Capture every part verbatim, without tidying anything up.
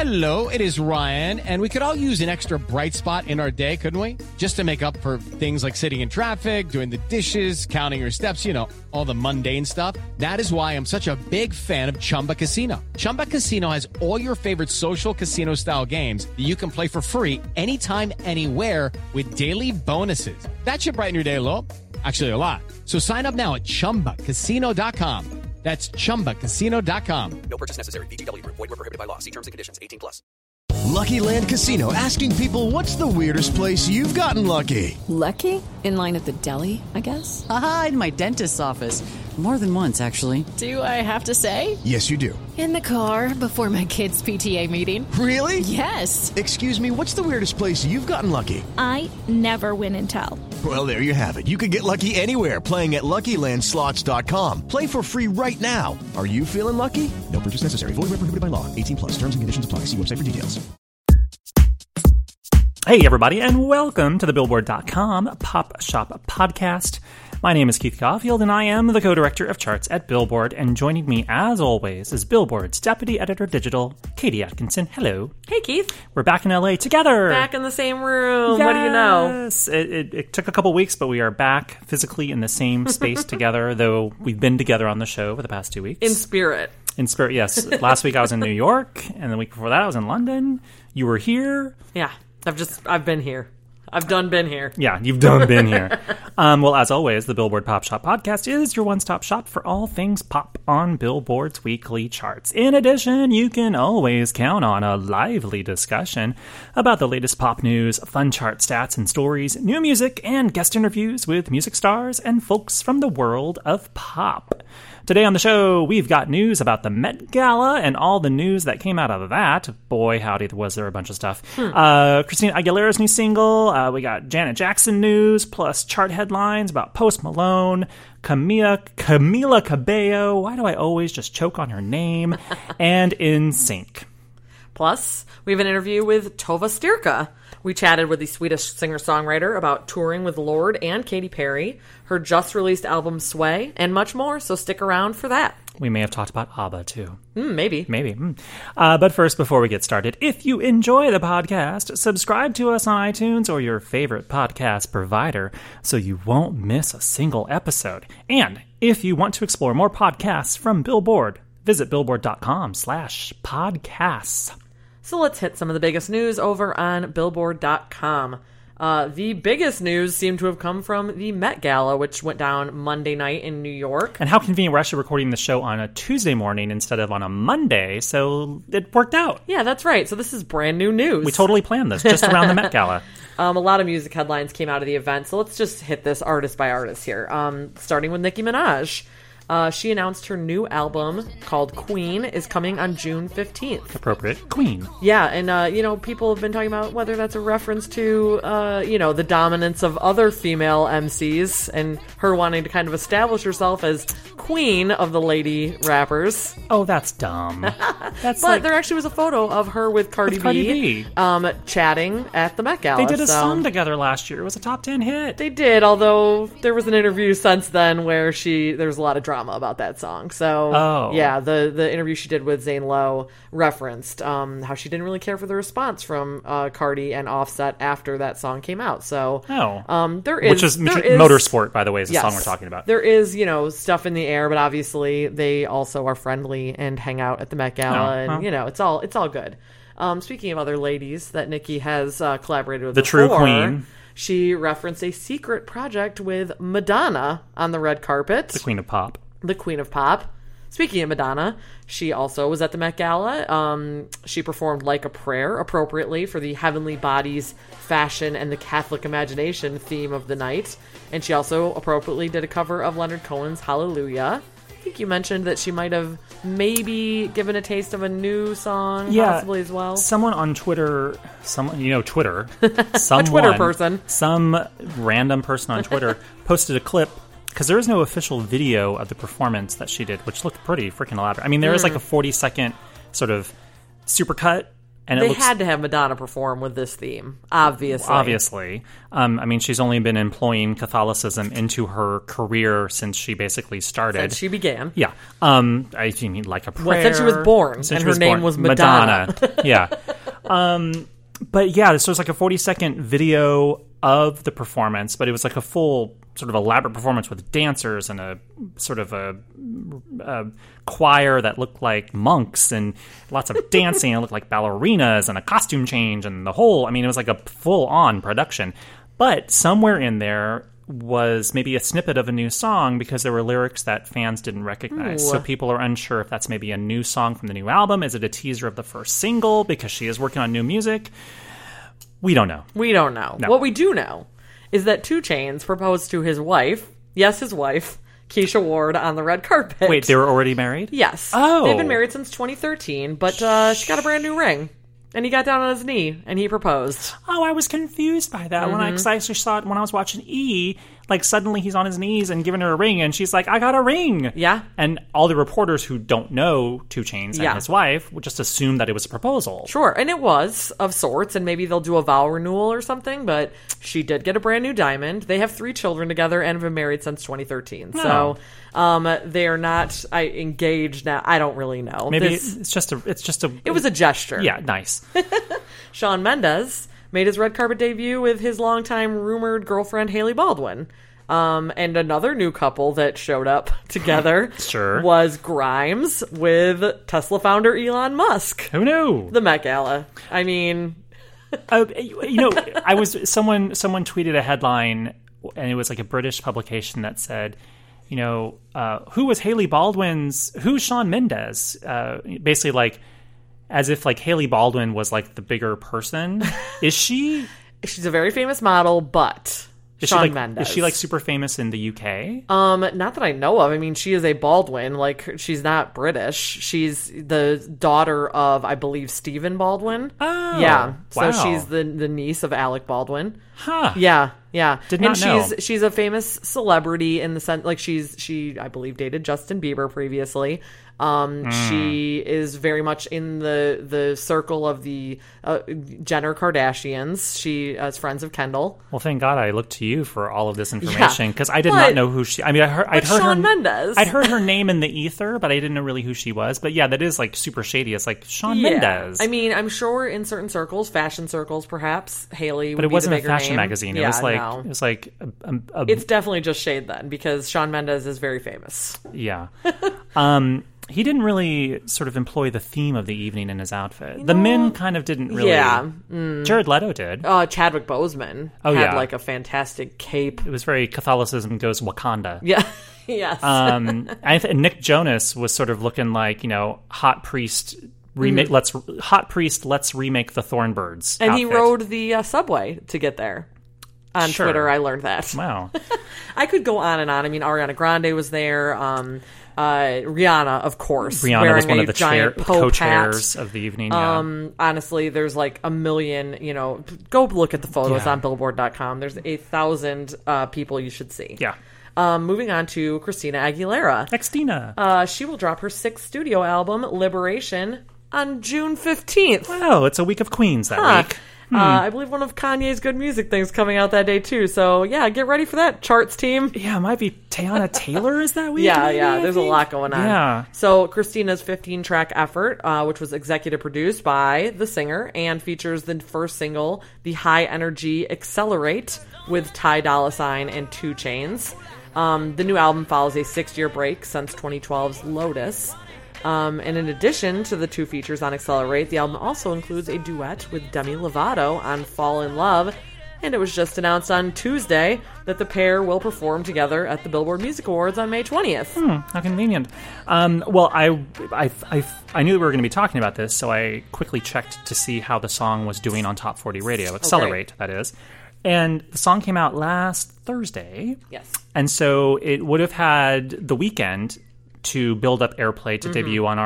Hello, it is Ryan, and we could all use an extra bright spot in our day, couldn't we? Just to make up for things like sitting in traffic, doing the dishes, counting your steps, you know, all the mundane stuff. That is why I'm such a big fan of Chumba Casino. Chumba Casino has all your favorite social casino-style games that you can play for free anytime, anywhere with daily bonuses. That should brighten your day a little. Actually, a lot. So sign up now at chumba casino dot com. That's chumba casino dot com. No purchase necessary. V G W. Void where prohibited by law. See terms and conditions. eighteen plus. Lucky Land Casino, asking people, what's the weirdest place you've gotten lucky? Lucky? In line at the deli, I guess? Aha, in my dentist's office. More than once, actually. Do I have to say? Yes, you do. In the car before my kids' P T A meeting. Really? Yes. Excuse me, what's the weirdest place you've gotten lucky? I never win and tell. Well, there you have it. You can get lucky anywhere, playing at Lucky Land Slots dot com. Play for free right now. Are you feeling lucky? No purchase necessary. Void where prohibited by law. eighteen plus. Terms and conditions apply. See website for details. Hey, everybody, and welcome to the Billboard dot com Pop Shop Podcast. My name is Keith Caulfield, and I am the co-director of charts at Billboard, and joining me, as always, is Billboard's Deputy Editor Digital, Katie Atkinson. Hello. Hey, Keith. We're back in L A together. Back in the same room. Yes. What do you know? Yes. It, it, it took a couple weeks, but we are back physically in the same space together, though we've been together on the show for the past two weeks. In spirit. In spirit, yes. Last week I was in New York, and the week before that I was in London. You were here. Yeah. I've just, I've been here. I've done been here. Yeah, you've done been here. Um, well, as always, the Billboard Pop Shop Podcast is your one-stop shop for all things pop on Billboard's weekly charts. In addition, you can always count on a lively discussion about the latest pop news, fun chart stats and stories, new music, and guest interviews with music stars and folks from the world of pop. Today on the show, we've got news about the Met Gala and all the news that came out of that. Boy, howdy, was there a bunch of stuff. Hmm. Uh, Christina Aguilera's new single. Uh, we got Janet Jackson news, plus chart headlines about Post Malone, Camila, Camila Cabello. Why do I always just choke on her name? And In Sync. Plus, we have an interview with Tova Styrka. We chatted with the Swedish singer-songwriter about touring with Lorde and Katy Perry, her just-released album Sway, and much more, so stick around for that. We may have talked about ABBA, too. Mm, maybe. Maybe. Mm. Uh, but first, before we get started, if you enjoy the podcast, subscribe to us on iTunes or your favorite podcast provider so you won't miss a single episode. And if you want to explore more podcasts from Billboard, visit billboard.com slash podcasts. So let's hit some of the biggest news over on Billboard dot com. Uh, the biggest news seemed to have come from the Met Gala, which went down Monday night in New York. And how convenient, we're actually recording the show on a Tuesday morning instead of on a Monday, so it worked out. Yeah, that's right. So this is brand new news. We totally planned this, just around the Met Gala. Um, a lot of music headlines came out of the event, so let's just hit this artist by artist here. Um, starting with Nicki Minaj. Uh, she announced her new album called Queen is coming on June fifteenth. Appropriate. Queen. Yeah, and, uh, you know, people have been talking about whether that's a reference to, uh, you know, the dominance of other female M Cs and her wanting to kind of establish herself as queen of the lady rappers. Oh, that's dumb. That's but like... there actually was a photo of her with Cardi, with Cardi B, B. Um, chatting at the Met Gala. They did a so. song together last year. It was a top ten hit. They did, although there was an interview since then where she there was a lot of drama about that song. So, oh. yeah, the, the interview she did with Zane Lowe referenced um, how she didn't really care for the response from uh, Cardi and Offset after that song came out. So, oh. um, there is... Which is, there which, is Motorsport, by the way, is the yes, song we're talking about. There is, you know, stuff in the air, but obviously they also are friendly and hang out at the Met Gala, oh, and, well. you know, it's all it's all good. Um, speaking of other ladies that Nicki has uh, collaborated with the before, true queen. She referenced a secret project with Madonna on the red carpet. The queen of pop. The queen of pop. Speaking of Madonna, she also was at the Met Gala. Um, she performed Like a Prayer, appropriately, for the Heavenly Bodies, Fashion, and the Catholic Imagination theme of the night. And she also appropriately did a cover of Leonard Cohen's Hallelujah. I think you mentioned that she might have maybe given a taste of a new song, yeah, possibly as well. Someone on Twitter, someone you know, Twitter, someone, a Twitter person, some random person on Twitter posted a clip, because there is no official video of the performance that she did, which looked pretty freaking elaborate. I mean, there mm. is like a forty second sort of supercut And they it looks, had to have Madonna perform with this theme, obviously. Obviously. Um, I mean, she's only been employing Catholicism into her career since she basically started. Since she began. Yeah. Um, I mean, like a prayer. Well, since she was born, Since and she her was name born. was Madonna. Madonna. Yeah. Um, but yeah, this was like a forty-second video of the performance, but it was like a full sort of elaborate performance with dancers and a sort of a, a choir that looked like monks and lots of dancing. It looked like ballerinas and a costume change and the whole, I mean, it was like a full-on production. But somewhere in there was maybe a snippet of a new song because there were lyrics that fans didn't recognize. Ooh. So people are unsure if that's maybe a new song from the new album. Is it a teaser of the first single because she is working on new music? We don't know. We don't know. No. What we do know is that two Chainz proposed to his wife, yes, his wife, Keisha Ward, on the red carpet. Wait, they were already married? Yes. Oh. They've been married since twenty thirteen, but uh, she got a brand new ring. And he got down on his knee, and he proposed. Oh, I was confused by that. Mm-hmm. When I, cause I actually saw it when I was watching E! Like, suddenly he's on his knees and giving her a ring, and she's like, I got a ring! Yeah. And all the reporters who don't know two Chainz and Yeah. his wife would just assume that it was a proposal. Sure, and it was, of sorts, and maybe they'll do a vow renewal or something, but she did get a brand new diamond. They have three children together and have been married since twenty thirteen. Oh. So um, they are not I, engaged now. I don't really know. Maybe This- it's just a... It's just a it was a gesture. Yeah, nice. Shawn Mendes made his red carpet debut with his longtime rumored girlfriend Hailey Baldwin. Um, and another new couple that showed up together Sure. was Grimes with Tesla founder Elon Musk. Who knew? The Met Gala. I mean, Uh, you know, I was someone someone tweeted a headline, and it was like a British publication that said, you know, uh, who was Hailey Baldwin's? Who's Shawn Mendes? Uh, basically, like as if like Hailey Baldwin was like the bigger person. Is she? she's a very famous model, but Is Shawn she like, Mendes. Is she like super famous in the U K? Um, not that I know of. I mean, she is a Baldwin. Like, she's not British. She's the daughter of, I believe, Stephen Baldwin. Oh, yeah. wow. So she's the the niece of Alec Baldwin. Huh. Yeah, yeah. Did and not know. she's she's a famous celebrity in the sense, like she's she I believe dated Justin Bieber previously. Um, Mm. She is very much in the the circle of the uh, Jenner Kardashians. She is friends of Kendall. Well, thank God I looked to you for all of this information because I did But- not know who she. I mean, I heard, I'd but heard Shawn her. Mendes. I'd heard her name in the ether, but I didn't know really who she was. But yeah, that is like super shady. It's like Shawn Yeah. Mendes. I mean, I'm sure in certain circles, fashion circles, perhaps Haley. but would it be wasn't the a bigger fashion name. magazine. It Yeah, was like no. it was like a, a, a, It's definitely just shade then, because Shawn Mendes is very famous. yeah. um, he didn't really sort of employ the theme of the evening in his outfit. The men kind of didn't really. Yeah. Mm. Jared Leto did. Uh, Chadwick Boseman Oh, had yeah. like a fantastic cape. It was very Catholicism goes Wakanda. Yeah. Yes. um, I th- Nick Jonas was sort of looking like, you know, hot priest remake. Mm. Let's hot priest. Let's remake the Thornbirds. and he outfit. rode the uh, subway to get there. On Sure. Twitter, I learned that. Wow. I could go on and on. I mean, Ariana Grande was there. Um, uh, Rihanna, of course. Rihanna wearing was one a of the chair, giant Pope co-chairs hat. of the evening. Yeah. Um, honestly, there's like a million, you know, go look at the photos Yeah. on billboard dot com. There's a thousand uh, people you should see. yeah. Um, moving on to Christina Aguilera. Xtina. Uh, she will drop her sixth studio album, Liberation, on June fifteenth. Oh, it's a week of Queens that Huh. week. Uh, I believe one of Kanye's good music things coming out that day too. So yeah, get ready for that, charts team. Yeah, it might be Teyana Taylor is that week? Yeah, maybe, yeah. I There's a think? lot going on. Yeah. So Christina's fifteen-track effort, uh, which was executive produced by the singer and features the first single, "The High Energy Accelerate," with Ty Dolla Sign and two Chainz. Um, the new album follows a six-year break since twenty twelve's Lotus. Um, and in addition to the two features on Accelerate, the album also includes a duet with Demi Lovato on Fall in Love. And it was just announced on Tuesday that the pair will perform together at the Billboard Music Awards on May twentieth. Hmm, how convenient. Um, well, I, I, I, I knew we were going to be talking about this, so I quickly checked to see how the song was doing on Top forty Radio. Accelerate, that is. And the song came out last Thursday. Yes. And so it would have had the weekend to build up airplay to Mhm. debut on our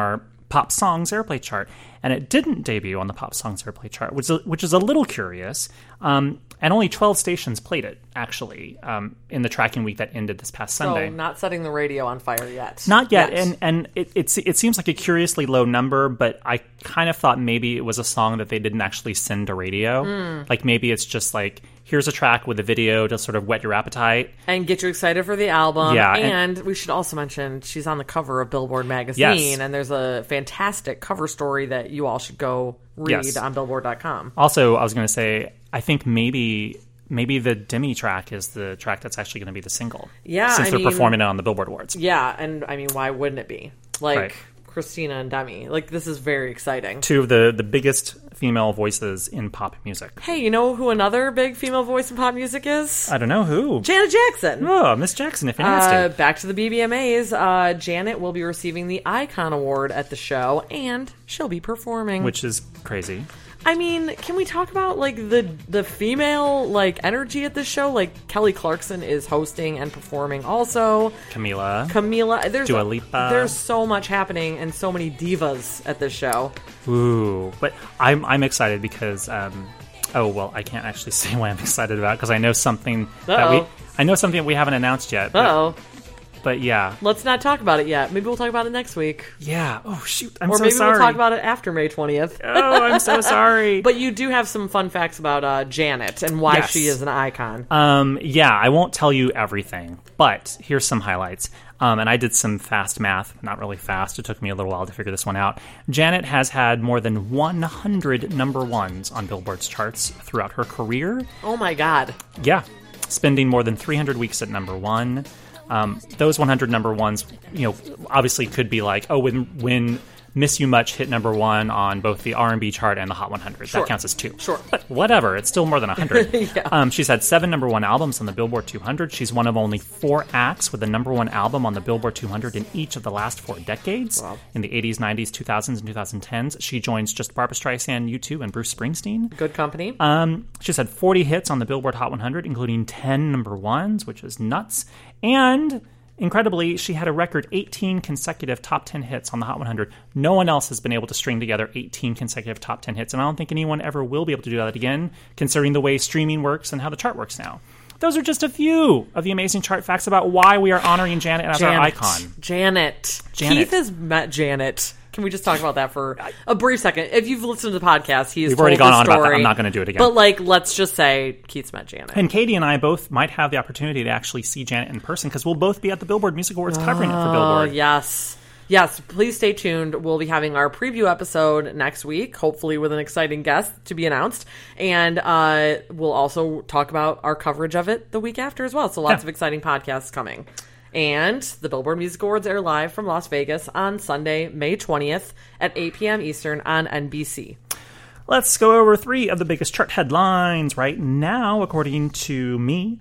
Pop Songs Airplay chart, and it didn't debut on the Pop Songs Airplay chart, which is, which is a little curious. Um, and only twelve stations played it, actually, um, in the tracking week that ended this past Sunday. So not setting the radio on fire yet. Not yet, Yes. and and it it's, it seems like a curiously low number, but I kind of thought maybe it was a song that they didn't actually send to radio. Mm. Like maybe it's just like, here's a track with a video to sort of whet your appetite. And get you excited for the album. Yeah, and, and we should also mention she's on the cover of Billboard magazine, Yes. and there's a fantastic cover story that you all should go read Yes. on billboard dot com. Also, I was going to say, I think maybe maybe the Demi track is the track that's actually going to be the single. Yeah, since I they're mean- performing it on the Billboard Awards. Yeah, and I mean, why wouldn't it be? Like, Right. Christina and Demi. Like, this is very exciting. Two of the, the biggest female voices in pop music. Hey, you know who another big female voice in pop music is? I don't know who. Janet Jackson. Oh, Miss Jackson, if you're nasty. Uh, back to the B B M As. Uh, Janet will be receiving the Icon Award at the show, and she'll be performing. Which is crazy. I mean, can we talk about like the the female like energy at this show? Like Kelly Clarkson is hosting and performing also. Camila. Camila. There's Dua Lipa. There's so much happening and so many divas at this show. Ooh, but I'm I'm excited because um, oh well, I can't actually say what I'm excited about because I know something that we Uh-oh. I know something that we haven't announced yet. But, Uh-oh. but yeah, Let's not talk about it yet. Maybe we'll talk about it next week. yeah. Oh shoot, I'm or so maybe sorry. we'll talk about it after May twentieth. Oh, I'm so sorry. But you do have some fun facts about uh, Janet and why Yes. she is an icon. Um, yeah, I won't tell you everything, but here's some highlights. Um, and I did some fast math, not really fast. It took me a little while to figure this one out. Janet has had more than one hundred number ones on Billboard's charts throughout her career. Oh my God. Yeah, spending more than three hundred weeks at number one. Um, those one hundred number ones, you know, obviously could be like, oh, when when Miss You Much hit number one on both the R and B chart and the Hot one hundred. Sure. That counts as two. Sure. But whatever, it's still more than one hundred. Yeah. um, she's had seven number one albums on the Billboard two hundred. She's one of only four acts with a number one album on the Billboard two hundred in each of the last four decades. Wow. In In the eighties, nineties, two thousands, and twenty tens. She joins just Barbra Streisand, U two, and Bruce Springsteen. Good company. Um, she's had forty hits on the Billboard Hot one hundred, including ten number ones, which is nuts. And incredibly, she had a record eighteen consecutive top ten hits on the Hot one hundred. No one else has been able to string together eighteen consecutive top ten hits, and I don't think anyone ever will be able to do that again, considering the way streaming works and how the chart works now. Those are just a few of the amazing chart facts about why we are honoring Janet as Janet. our icon. Janet. Janet. Keith has met Janet. Can we just talk about that for a brief second? If you've listened to the podcast, he has We've told already gone the on about that. story, I'm not going to do it again. But like, let's just say Keith's met Janet. And Katie and I both might have the opportunity to actually see Janet in person because we'll both be at the Billboard Music Awards covering it for Oh, Billboard. yes. Yes, please stay tuned. We'll be having our preview episode next week, hopefully with an exciting guest to be announced. And uh, we'll also talk about our coverage of it the week after as well. So lots Yeah. of exciting podcasts coming. And the Billboard Music Awards air live from Las Vegas on Sunday, May twentieth at eight p.m. Eastern on N B C. Let's go over three of the biggest chart headlines right now, according to me.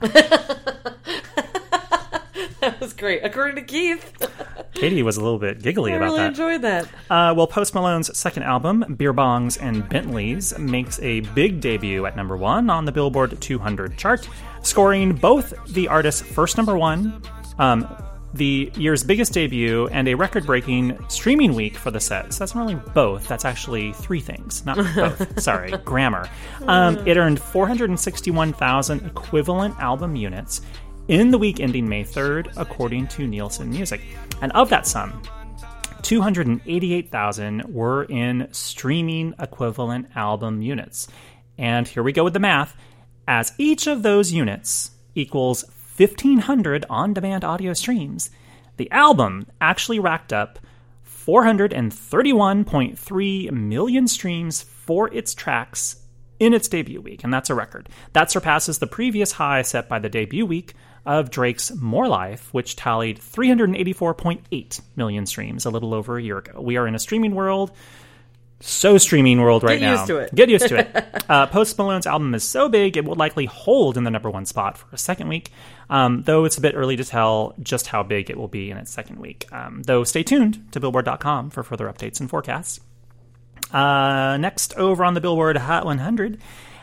That was great. According to Keith. Katie was a little bit giggly I about really that. enjoyed that. Uh, well, Post Malone's second album, Beer Bongs and Bentleys, makes a big debut at number one on the Billboard two hundred chart, scoring both the artist's first number one, um, the year's biggest debut, and a record-breaking streaming week for the set. So that's not really both. That's actually three things, not both. Sorry, grammar. Um, it earned four hundred sixty-one thousand equivalent album units in the week ending May third, according to Nielsen Music. And of that sum, two hundred eighty-eight thousand were in streaming equivalent album units. And here we go with the math. As each of those units equals fifteen hundred on-demand audio streams, the album actually racked up four hundred thirty-one point three million streams for its tracks in its debut week, and that's a record. That surpasses the previous high set by the debut week of Drake's More Life, which tallied three hundred eighty-four point eight million streams a little over a year ago. We are in a streaming world, so streaming world right Get now. used to it. Get used to it. uh, Post Malone's album is so big, it will likely hold in the number one spot for a second week, um, though it's a bit early to tell just how big it will be in its second week. Um, though stay tuned to Billboard dot com for further updates and forecasts. Uh, next, over on the Billboard Hot one hundred,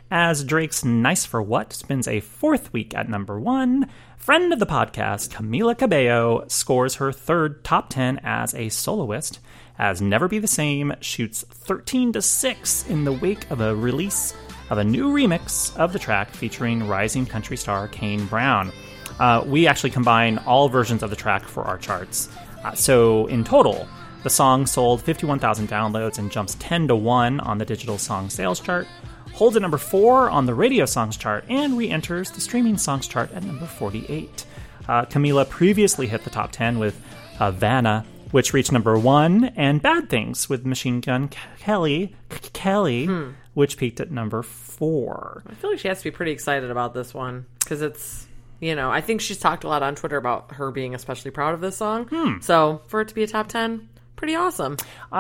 As Drake's Nice for What spends a fourth week at number one, friend of the podcast, Camila Cabello, scores her third top ten as a soloist, as Never Be the Same shoots thirteen to six in the wake of a release of a new remix of the track featuring rising country star Kane Brown. Uh, we actually combine all versions of the track for our charts. Uh, so in total, the song sold fifty-one thousand downloads and jumps ten to one on the digital song sales chart, holds at number four on the radio songs chart, and re-enters the streaming songs chart at number forty-eight. Uh, Camila previously hit the top ten with Havana, which reached number one, and Bad Things with Machine Gun Kelly, Kelly, hmm. which peaked at number four. I feel like she has to be pretty excited about this one, because it's, you know, I think she's talked a lot on Twitter about her being especially proud of this song. Hmm. So for it to be a top ten, pretty awesome.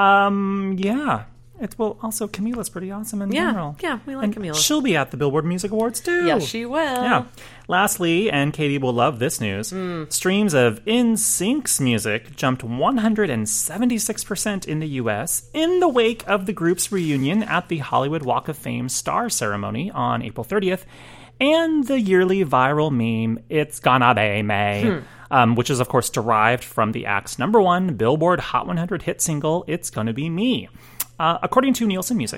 Um, yeah. It's, well, also, Camila's pretty awesome in yeah, general. Yeah, we like and Camila. She'll be at the Billboard Music Awards, too. Yes, she will. Yeah. Lastly, and Katie will love this news, mm. streams of In Sync's music jumped one hundred seventy-six percent in the U S in the wake of the group's reunion at the Hollywood Walk of Fame star ceremony on April thirtieth, and the yearly viral meme, It's Gonna Be May, hmm. um, which is, of course, derived from the act's number one Billboard Hot one hundred hit single, It's Gonna Be Me. Uh, according to Nielsen Music,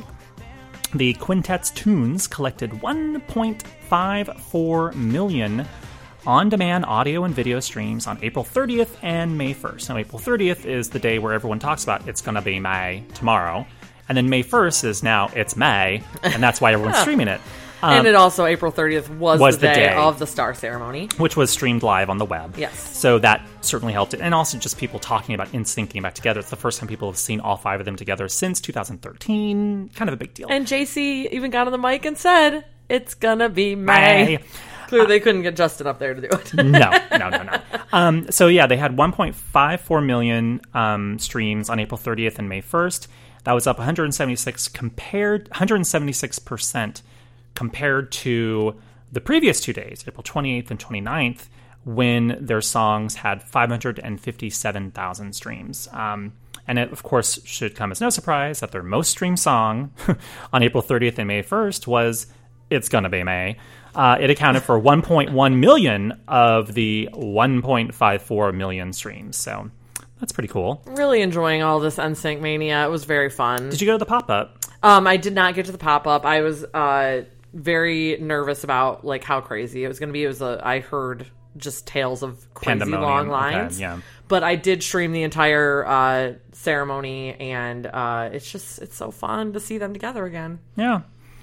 the quintet's tunes collected one point five four million on-demand audio and video streams on April thirtieth and May first. Now, April thirtieth is the day where everyone talks about It's Gonna Be May tomorrow. And then May first is now It's May, and that's why everyone's streaming it. Um, and it also, April thirtieth was, was the, the day, day of the star ceremony. Which was streamed live on the web. Yes. So that certainly helped it. And also just people talking about In Sync getting back together. It's the first time people have seen all five of them together since two thousand thirteen. Kind of a big deal. And J C even got on the mic and said, It's gonna be May. May. Clearly uh, they couldn't get Justin up there to do it. no, no, no, no. Um, so yeah, they had one point five four million um, streams on April thirtieth and May first. That was up one hundred seventy-six compared one hundred seventy-six percent compared to the previous two days, April twenty-eighth and twenty-ninth, when their songs had five hundred fifty-seven thousand streams. Um, and it, of course, should come as no surprise that their most streamed song on April thirtieth and May first was It's Gonna Be May. Uh, it accounted for one point one million of the one point five four million streams. So that's pretty cool. Really enjoying all this N Sync mania. It was very fun. Did you go to the pop-up? Um, I did not get to the pop-up. I was uh, very nervous about like how crazy it was going to be. It was a, I heard just tales of crazy long lines. Okay, yeah. But I did stream the entire uh, ceremony, and uh, it's just, it's so fun to see them together again. Yeah.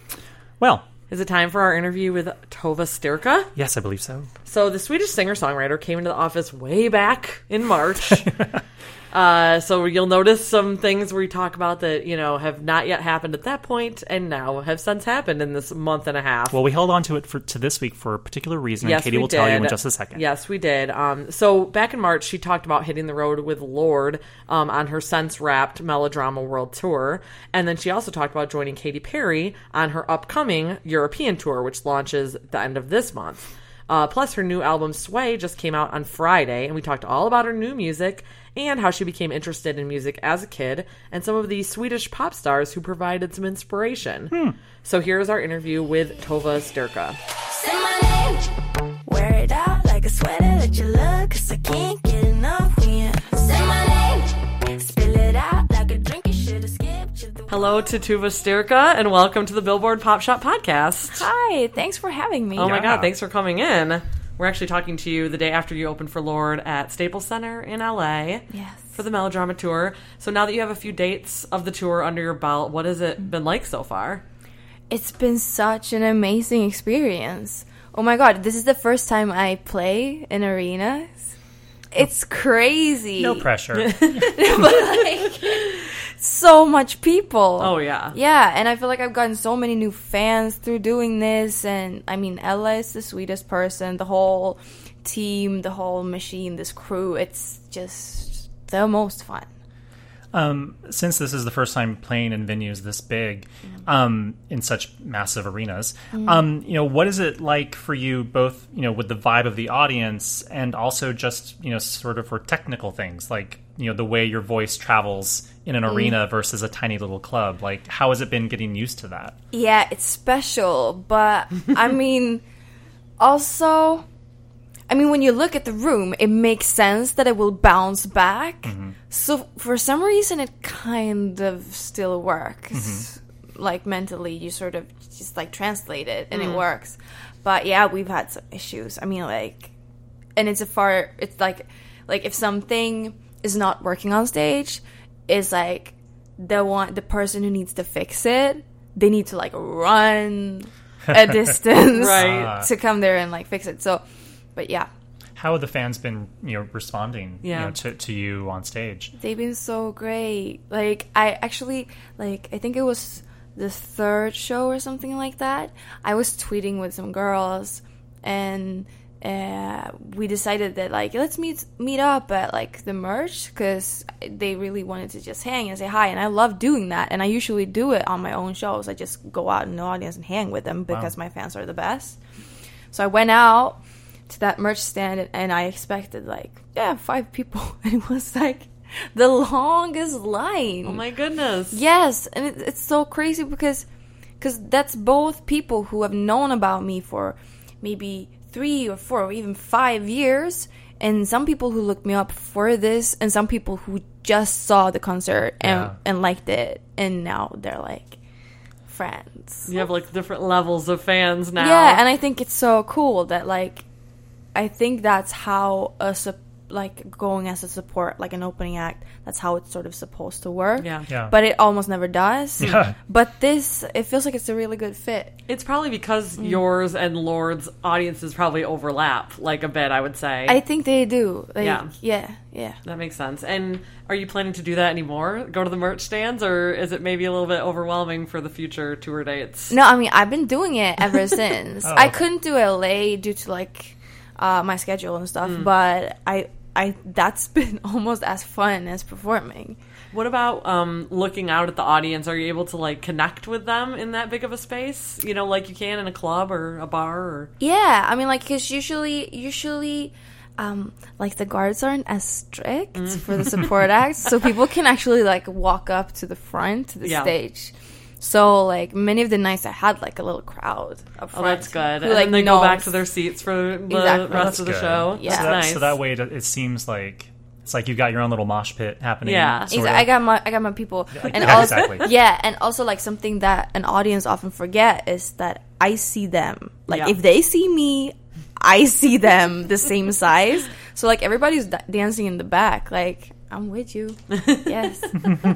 Well. Is it time for our interview with Tove Styrka? Yes, I believe so. So the Swedish singer-songwriter came into the office way back in March. uh, so you'll notice some things we talk about that, you know, have not yet happened at that point and now have since happened in this month and a half. Well, we held on to it for to this week for a particular reason, yes, and Katie will did. tell you in just a second. Yes, we did. Um, so back in March, she talked about hitting the road with Lorde um, on her Sense-wrapped Melodrama World Tour. And then she also talked about joining Katy Perry on her upcoming European tour, which launches at the end of this month. Uh, plus, her new album, Sway, just came out on Friday, and we talked all about her new music and how she became interested in music as a kid and some of the Swedish pop stars who provided some inspiration. Hmm. So here's our interview with Tove Styrka. Say my name, wear it out like a sweater that you love, 'cause I can't get enough when you say my name, spill it out like a drink you should have skipped. Hello to Tove Styrka, and welcome to the Billboard Pop Shop Podcast. Hi, thanks for having me. Oh my god, thanks for coming in. We're actually talking to you the day after you opened for Lorde at Staples Center in L A. Yes. For the Melodrama Tour. So now that you have a few dates of the tour under your belt, what has it been like so far? It's been such an amazing experience. Oh my god, this is the first time I play in arenas. It's crazy. No pressure. But like, so much people. Oh, yeah. Yeah, and I feel like I've gotten so many new fans through doing this. And, I mean, Ella is the sweetest person. The whole team, the whole machine, this crew, it's just the most fun. Um, since this is the first time playing in venues this big, um, in such massive arenas, Mm. um, you know, what is it like for you both, you know, with the vibe of the audience and also just, you know, sort of for technical things like, you know, the way your voice travels in an Mm. arena versus a tiny little club? Like, how has it been getting used to that? Yeah, it's special, but I mean, also, I mean, when you look at the room, it makes sense that it will bounce back. So for some reason, it kind of still works. Like mentally, you sort of just like translate it, and Mm. it works. But yeah, we've had some issues. I mean, like, and it's a far. It's like, like if something is not working on stage, is like the one the person who needs to fix it. They need to like run a distance Right. to come there and like fix it. So, but yeah, How have the fans been, you know, responding, Yeah. you know, to, to you on stage? they've been so great. Like I actually like I think it was the third show or something like that. I was tweeting with some girls, and uh, we decided that like let's meet meet up at like the merch because they really wanted to just hang and say hi, and I love doing that. And I usually do it on my own shows. I just go out in the audience and hang with them because my fans are the best. So I went out to that merch stand, and, and I expected like yeah five people, and it was like the longest line. Oh my goodness. Yes, and it, it's so crazy because because that's both people who have known about me for maybe three or four or even five years, and some people who looked me up for this, and some people who just saw the concert and, Yeah. and liked it, and now they're like friends. You have like different levels of fans now. Yeah, and I think it's so cool that like I think that's how a sup- like going as a support, like an opening act, that's how it's sort of supposed to work. Yeah. Yeah. But it almost never does. Yeah. But this, it feels like it's a really good fit. It's probably because yours and Lord's audiences probably overlap like a bit, I would say. I think they do. Like, Yeah. Yeah. Yeah. That makes sense. And are you planning to do that anymore? Go to the merch stands, or is it maybe a little bit overwhelming for the future tour dates? No, I mean, I've been doing it ever since. Oh, I okay. couldn't do L A due to like uh, my schedule and stuff, Mm. but I, I, that's been almost as fun as performing. What about um, looking out at the audience? Are you able to like connect with them in that big of a space? You know, like you can in a club or a bar? Or Yeah, I mean, like, because usually, usually, um, like, the guards aren't as strict Mm. for the support acts, so people can actually, like, walk up to the front, to the Yeah. stage. So, like, many of the nights I had, like, a little crowd up front. Oh, that's good. who, And like, then they go back knows- to their seats for the Exactly. rest That's of the good. show. Yeah. That's So that, nice. so that way it, it seems like it's like you've got your own little mosh pit happening. Yeah. sort Exa- of. I got my I got my people, and yeah, also exactly. yeah, and also like something that an audience often forget is that I see them. Like Yeah. if they see me, I see them the same size. So like everybody's da- dancing in the back. Like I'm with you. Yes.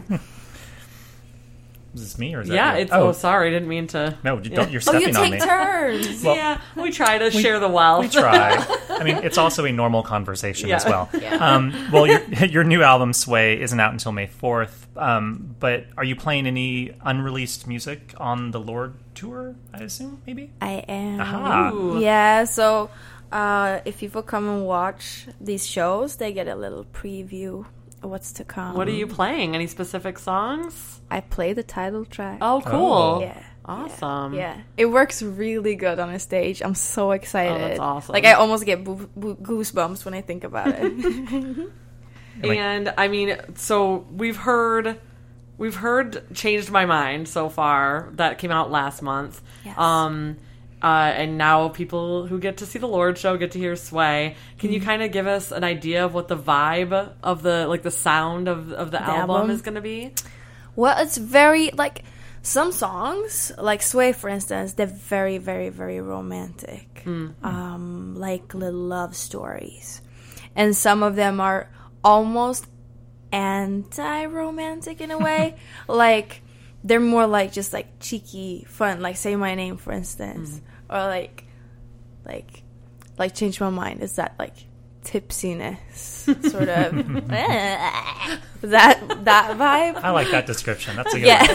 Is this me or is yeah, that you? it's. Oh, sorry, I didn't mean to. No, you don't. You're Oh, stepping you on take me. turns. Well, yeah, we try to share the wealth. We try. I mean, it's also a normal conversation Yeah. as well. Um, well, your your new album Sway isn't out until May fourth. Um, but are you playing any unreleased music on the Lord tour? I assume maybe. I am. Aha. Ooh. Yeah. So uh, if people come and watch these shows, they get a little preview of what's to come. What are you playing? Any specific songs? I play the title track. Oh, cool. Yeah. Awesome. Yeah, it works really good on a stage. I'm so excited. Oh, that's awesome. Like I almost get boo- boo- goosebumps when I think about it. And I mean, so we've heard, we've heard "Changed My Mind" so far. That came out last month. Yes. Um, uh, and now people who get to see the Lord show get to hear "Sway." Can Mm-hmm. you kind of give us an idea of what the vibe of the like the sound of of the, album, album? is going to be? Well, it's very like some songs, like "Sway," for instance, they're very, very, very romantic, um, like little love stories, and some of them are almost anti-romantic in a way. Like they're more like just like cheeky fun, like "Say My Name," for instance, or like like like "Change My Mind." Is that like tipsiness sort of that that vibe? I like that description. That's a good Yeah.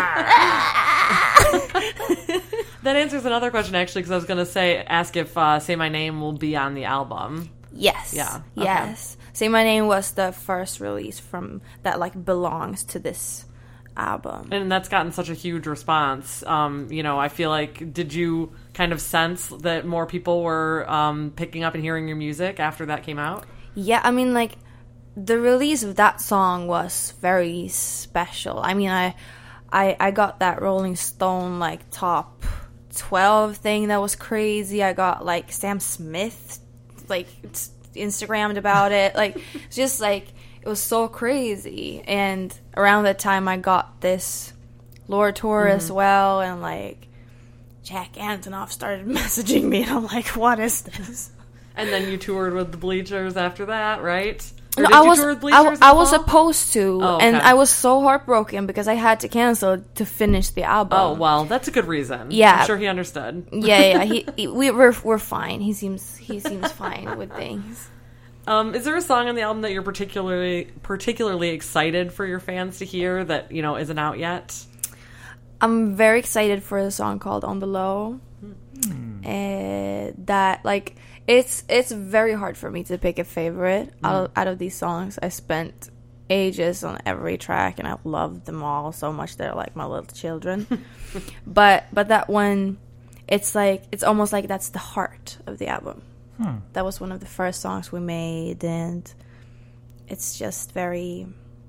one. That answers another question actually, because I was going to say ask if uh, "Say My Name" will be on the album. Yes. Yeah, okay. Yes. Say My Name was the first release from that like belongs to this album. And that's gotten such a huge response. Um, you know, I feel like, did you kind of sense that more people were um, picking up and hearing your music after that came out? Yeah, I mean, like, the release of that song was very special. I mean, I, I, I got that Rolling Stone, like, top twelve thing that was crazy. I got, like, Sam Smith, like, Instagrammed about it. Like, it's just, like, it was so crazy. And around that time, I got this Lorde tour mm-hmm. as well, and, like, Jack Antonoff started messaging me, and I'm like, what is this? And then you toured with the Bleachers after that, right? Or no, did I you was tour with Bleachers I, I in the was fall? supposed to, oh, okay. and I was so heartbroken because I had to cancel to finish the album. Oh well, that's a good reason. Yeah, I'm sure he understood. Yeah, yeah, he, he we we're we're fine. He seems he seems fine with things. Um, is there a song on the album that you're particularly particularly excited for your fans to hear that you know isn't out yet? I'm very excited for a song called "On the Low." Hmm. Uh, that like it's it's very hard for me to pick a favorite Mm. out, out of these songs. I spent ages on every track, and I've loved them all so much. They're like my little children. but but that one, it's like it's almost like that's the heart of the album. Hmm. That was one of the first songs we made, and it's just very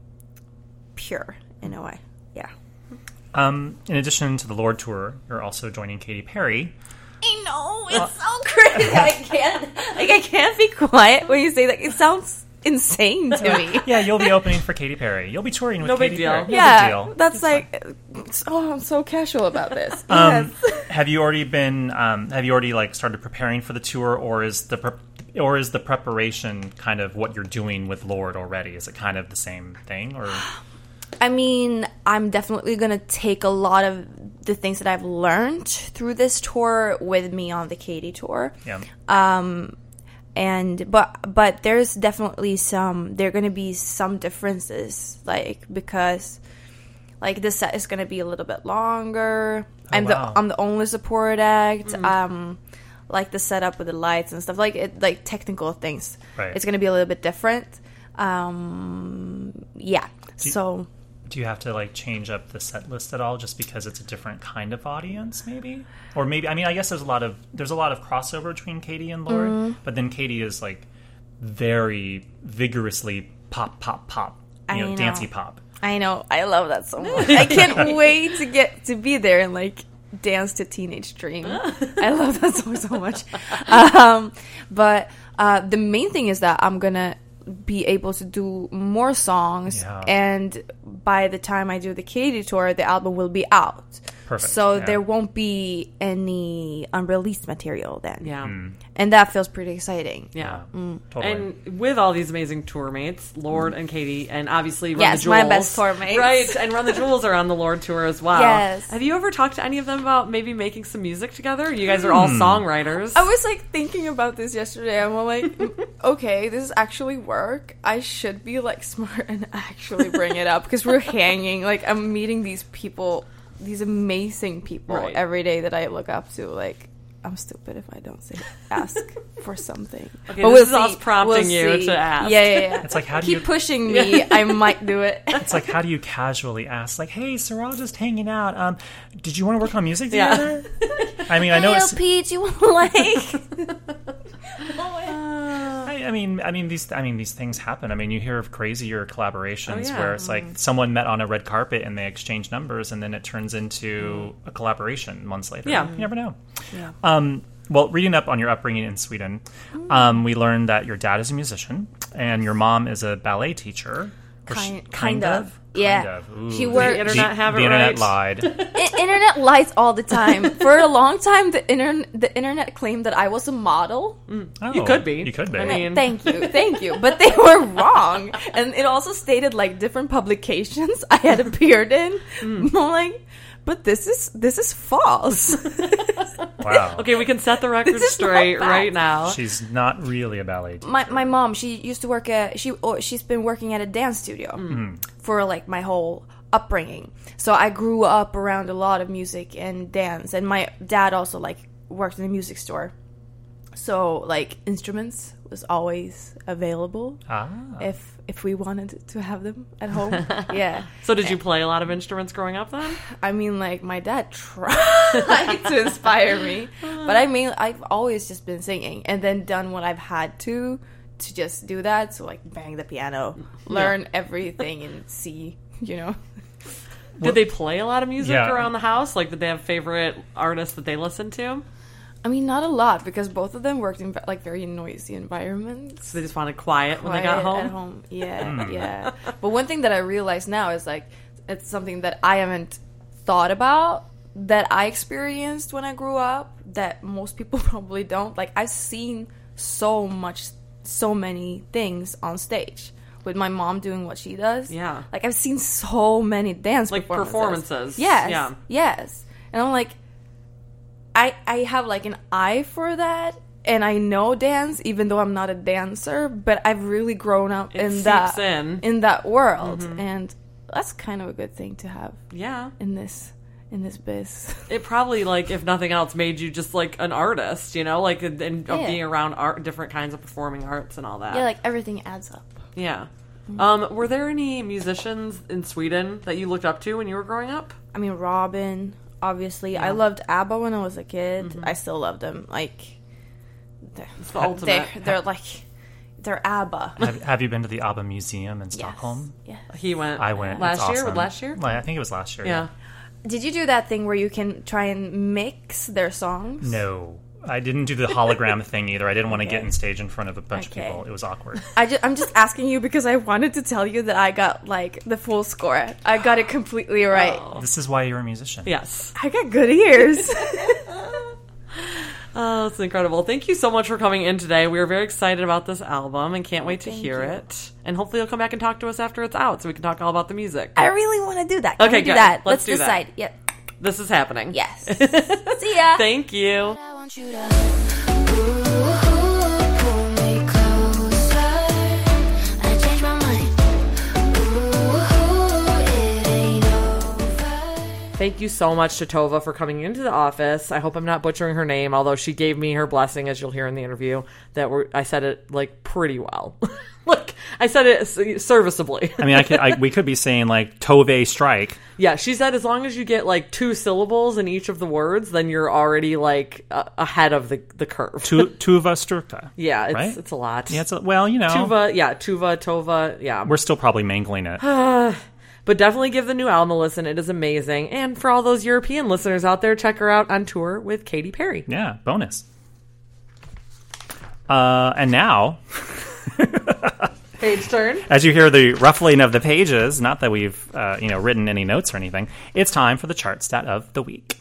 pure in a way. Yeah. Um, in addition to the Lorde tour, you're also joining Katy Perry. I know, it's so crazy. I can't, like, I can't be quiet when you say that. It sounds insane to me. Yeah, you'll be opening for Katy Perry. You'll be touring with No big Katy deal. Perry. No Yeah, big deal. that's like, oh, I'm so casual about this. Um, Yes. have you already been? Um, have you already like started preparing for the tour, or is the pre- or is the preparation kind of what you're doing with Lorde already? Is it kind of the same thing, or? I mean, I'm definitely going to take a lot of the things that I've learned through this tour with me on the Katy tour. Yeah. Um, and but but there's definitely some there are going to be some differences, like because like this set is going to be a little bit longer. Oh, I'm wow. the I'm the only support act. Mm-hmm. Um, like the setup with the lights and stuff, like it, like technical things. Right. It's going to be a little bit different. Um, yeah. Do you- so. Do you have to like change up the set list at all, just because it's a different kind of audience, maybe? Or maybe I mean, I guess there's a lot of there's a lot of crossover between Katy and Lorde, Mm-hmm. but then Katy is like very vigorously pop, pop, pop, you I know, know. dancey pop. I know. I love that so much. I can't wait to get to be there and like dance to Teenage Dream. I love that song so much. Um, but uh, the main thing is that I'm gonna be able to do more songs, Yeah. and by the time I do the Katy tour, the album will be out. Perfect. So Yeah. there won't be any unreleased material then. Yeah. And that feels pretty exciting. Yeah. Totally. And with all these amazing tour mates, Lorde and Katy, and obviously Run Yes, the Jewels. my best tour mates. Right, and Run the Jewels are on the Lorde tour as well. Yes. Have you ever talked to any of them about maybe making some music together? You guys are all Hmm. songwriters. I was like thinking about this yesterday. I'm all like, "Mm, okay, this is actually work. I should be like smart and actually bring it up because we're hanging. Like I'm meeting these people, these amazing people Right. every day that I look up to. Like I'm stupid if I don't say ask for something. Okay, but this we'll is us see. prompting We'll you see. to ask. Yeah, yeah, yeah. It's like, how do keep you- pushing me. I might do it. It's like, how do you casually ask, like, "Hey, so we're all just hanging out. Um, did you want to work on music Yeah. together?" I mean, I know Hey, it's. Pete, you want to like? I, I mean, I mean these. I mean these things happen. I mean, you hear of crazier collaborations Oh, yeah. where it's like someone met on a red carpet and they exchange numbers, and then it turns into a collaboration months later. Yeah. You never know. Yeah. Um, well, reading up on your upbringing in Sweden, um, we learned that your dad is a musician and your mom is a ballet teacher. Or Kind, she- kind of. Kind Yeah. of. Ooh, She the- worked- The internet the, have the it internet right. lied. I- internet lies all the time. For a long time, the internet the internet claimed that I was a model. Oh, You could be. You could be. I mean- Thank you, thank you. But they were wrong, and it also stated like different publications I had appeared in. I'm like, but this is this is false. Wow. Okay, we can set the record This is not straight fact. right now. She's not really a ballet teacher. my my mom, she used to work at she or she's been working at a dance studio for like my whole upbringing. So I grew up around a lot of music and dance, and my dad also like worked in a music store. So, like, instruments was always available Ah. if if we wanted to have them at home. Yeah. So did you play a lot of instruments growing up then? I mean, like, my dad tried to inspire me. But I mean, I've always just been singing and then done what I've had to to just do that. So, like, bang the piano, learn Yeah. everything in C, you know? Did they play a lot of music Yeah. around the house? Like, did they have favorite artists that they listened to? I mean, not a lot, because both of them worked in, like, very noisy environments. So they just wanted quiet when they got Quiet home? At home, yeah, yeah. But one thing that I realize now is, like, it's something that I haven't thought about, that I experienced when I grew up, that most people probably don't. Like, I've seen so much, so many things on stage. With my mom doing what she does. Yeah. Like, I've seen so many dance Like performances. performances. Yes. Yeah. Yes. And I'm like, I I have, like, an eye for that. And I know dance, even though I'm not a dancer. But I've really grown up It in seeps that in. in that world. And that's kind of a good thing to have Yeah. in this in this biz. It probably, like, if nothing else, made you just, like, an artist, you know? Like, and, and of Yeah. being around art, different kinds of performing arts and all that. Yeah, like, everything adds up. Yeah. Um, were there any musicians in Sweden that you looked up to when you were growing up? I mean, Robin, obviously. I loved ABBA when I was a kid. I still love them. Like, they're, It's the ultimate. they're, they're like, they're ABBA. Have, have you been to the ABBA Museum in Stockholm? Yes. He went. I went. last It's year. awesome. Last year. Well, I think it was last year. Yeah. Did you do that thing where you can try and mix their songs? No, I didn't do the hologram thing either. I didn't want to get Okay. in stage in front of a bunch Okay. of people. It was awkward. I ju- I'm just asking you because I wanted to tell you that I got, like, the full score. I got it completely right. This is why you're a musician. Yes. I got good ears. Oh, it's incredible. Thank you so much for coming in today. We are very excited about this album and can't wait to thank hear you. it. And hopefully you'll come back and talk to us after it's out so we can talk all about the music. I really want to do that. Can Okay, we do good. that? Let's do that. decide. Yep. This is happening. Yes. See ya. Thank you. I want you to ooh, pull me closer. I changed my mind. Ooh, it ain't over. Thank you so much to Tova for coming into the office. I hope I'm not butchering her name, although she gave me her blessing, as you'll hear in the interview, that we're, I said it, like, pretty well. Like, I said it s- serviceably. I mean, I could, I, we could be saying like Tove strike. Yeah, she said as long as you get, like, two syllables in each of the words, then you're already, like, uh, ahead of the, the curve. Tu, tuva Sturka. Yeah, it's right? it's a lot. Yeah, it's a, well, you know, Tuva, yeah, Tuva, Tova, yeah. we're still probably mangling it. But definitely give the new album a listen. It is amazing. And for all those European listeners out there, check her out on tour with Katy Perry. Yeah, bonus. Uh, and now, Page turn. as you hear the ruffling of the pages, not that we've uh, you know written any notes or anything, it's time for the chart stat of the week.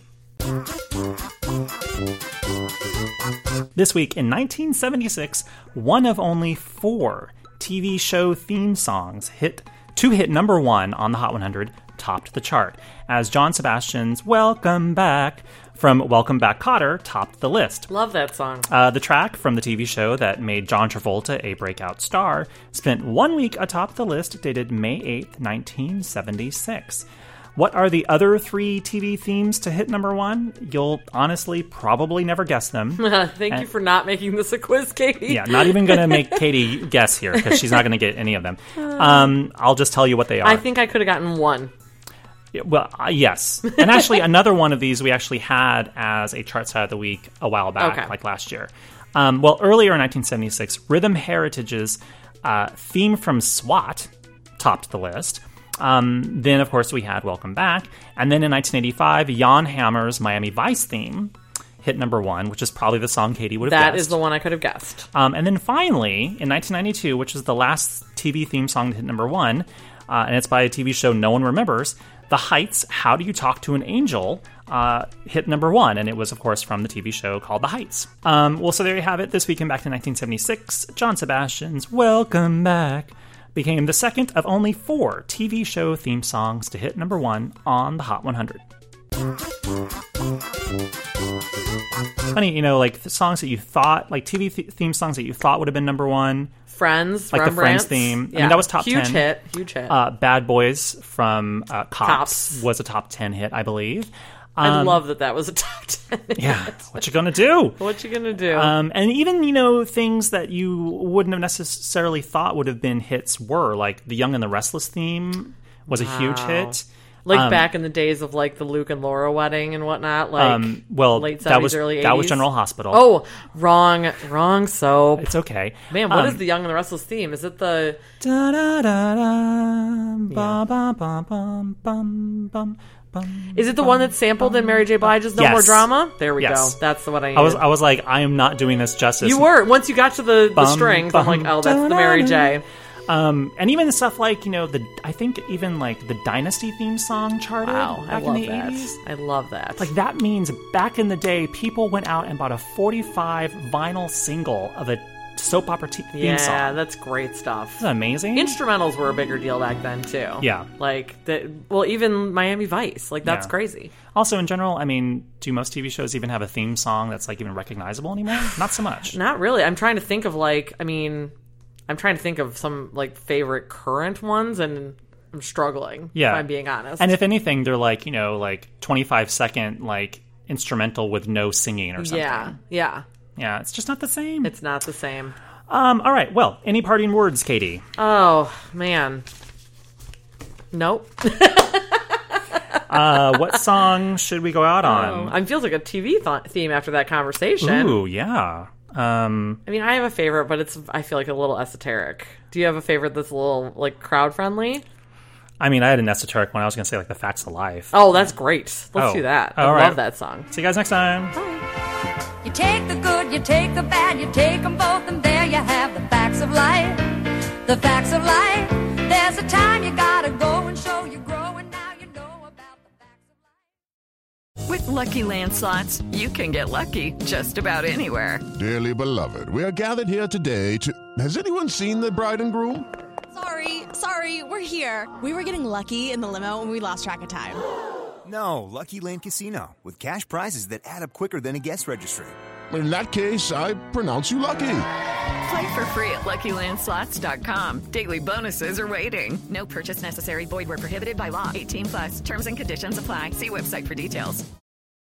This week in nineteen seventy-six, one of only four T V show theme songs hit to hit number one on the Hot one hundred topped the chart, as John Sebastian's "Welcome Back" from Welcome Back, Kotter topped the list. Love that song. Uh, the track from the T V show that made John Travolta a breakout star spent one week atop the list, dated May eighth, nineteen seventy-six. What are the other three T V themes to hit number one? You'll honestly probably never guess them. Thank you for not making this a quiz, Katie. Yeah, not even going to make Katie guess here, because she's not going to get any of them. Um, I'll just tell you what they are. I think I could have gotten one. Yeah, well, uh, yes. And actually, another one of these we actually had as a chart stat of the week a while back, Okay. like last year. Um, well, earlier in nineteen seventy-six, Rhythm Heritage's uh, theme from SWAT topped the list. Um, then, of course, we had Welcome Back. And then in nineteen eighty-five, Jan Hammer's Miami Vice theme hit number one, which is probably the song Katie would have That guessed. is the one I could have guessed. Um, and then finally, in nineteen ninety-two, which is the last T V theme song to hit number one, uh, and it's by a T V show no one remembers, The Heights, How Do You Talk to an Angel, uh, hit number one, and it was, of course, from the T V show called The Heights. Um, well, so there you have it. This weekend back to nineteen seventy-six, John Sebastian's Welcome Back became the second of only four T V show theme songs to hit number one on the Hot one hundred. Funny, you know, like the songs that you thought, like T V th- theme songs that you thought would have been number one. Friends, Like the Rembrandts. Friends theme. I Yeah. mean, that was top huge ten. hit, huge hit. Uh, Bad Boys from uh, Cops, Cops. was a top ten hit, I believe. I Um, love that that was a top ten. Yeah, what you gonna do? What you gonna do? Um, and even, you know, things that you wouldn't have necessarily thought would have been hits were, like the Young and the Restless theme was a huge Wow. hit. Like um, back in the days of like the Luke and Laura wedding and whatnot, like um, well, late that seventies, was early eighties. that was General Hospital. Oh, wrong, wrong soap. It's okay. Man, what Um, is the Young and the Restless theme? Is it the Da da da da. Ba ba ba bum bum bum bum. Is it the one that's sampled in Mary J. Blige's No Yes. More Drama? There we Yes. go. That's the one I I was needed. I was like, I am not doing this justice. You were. Once you got to the, the Bum, strings, I'm like, bum, oh, that's the Mary J. Um, and even stuff like, you know, the I think even like the Dynasty theme song charted Wow, I back love in the that. eighties. I love that. Like that means back in the day, people went out and bought a forty-five vinyl single of a soap opera t- theme yeah, song. that's great stuff. Isn't that amazing? Instrumentals were a bigger deal back then too. Yeah. like the well, even Miami Vice, like that's Yeah. crazy. Also, in general, I mean, do most T V shows even have a theme song that's like even recognizable anymore? Not so much. Not really. I'm trying to think of like, I mean, I'm trying to think of some like favorite current ones, and I'm struggling. Yeah, if I'm being honest. And if anything, they're like, you know, like twenty-five second like instrumental with no singing or something. yeah, yeah, Yeah, it's just not the same. it's not the same. Um. All right. Well, any parting words, Katie? Oh man, nope. Uh, what song should we go out Oh, on? I feels like a T V th- theme after that conversation. Ooh, yeah. Um, I mean, I have a favorite, but it's I feel like a little esoteric. Do you have a favorite that's a little like crowd friendly? I mean, I had an esoteric one. I was going to say like the Facts of Life. Oh, that's great. Let's Oh, do that. I all love right. that song. See you guys next time. You take the good, you take the bad, you take them both, and there you have the facts of life. The facts of life. There's a time you gotta go and show you grow, and now you know about the facts of life. With Lucky Land Slots, you can get lucky just about anywhere. Dearly beloved, we are gathered here today to... Has anyone seen the bride and groom? Sorry, sorry, we're here. We were getting lucky in the limo and we lost track of time. No, Lucky Land Casino, with cash prizes that add up quicker than a guest registry. In that case, I pronounce you lucky. Play for free at Lucky Land Slots dot com. Daily bonuses are waiting. No purchase necessary. Void where prohibited by law. eighteen plus. Terms and conditions apply. See website for details.